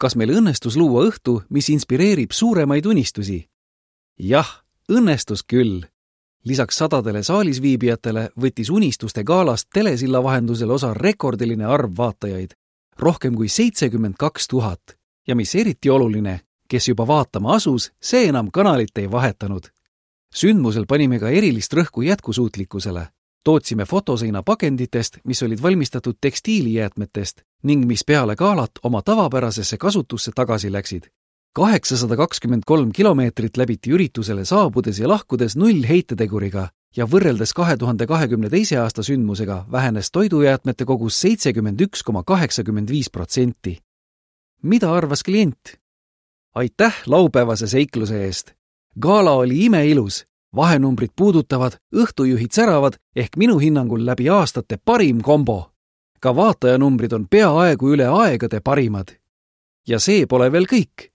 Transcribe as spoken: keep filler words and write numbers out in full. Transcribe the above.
Kas meil õnnestus luua õhtu, mis inspireerib suuremaid unistusi? Jah, õnnestus küll. Lisaks sadadele saalisviibijatele võttis unistuste gaalast telesilla vahendusel osa rekordiline arv vaatajaid, rohkem kui seitsekümmend kaks tuhat. Ja mis eriti oluline, kes juba vaatama asus, see enam kanalit ei vahetanud. Sündmusel panime ka erilist rõhku jätkusuutlikkusele. Tootsime fotoseina pakenditest, mis olid valmistatud tekstiilijäätmetest ning mis peale gaalat oma tavapärasesse kasutusse tagasi läksid. kaheksasada kakskümmend kolm kilomeetrit läbiti üritusele saabudes ja lahkudes null heiteteguriga ja võrreldes kahe tuhande kahekümne teise aasta sündmusega vähenes toidujäätmete kogus seitsekümmend üks koma kaheksakümmend viis protsenti. Mida arvas klient? Aitäh laupäevase seikluse eest! Gaala oli imeilus, vahenumbrid puudutavad, õhtujuhid säravad ehk minu hinnangul läbi aastate parim kombo. Ka vaatajanumbrid on peaaegu üle aegade parimad. Ja see pole veel kõik.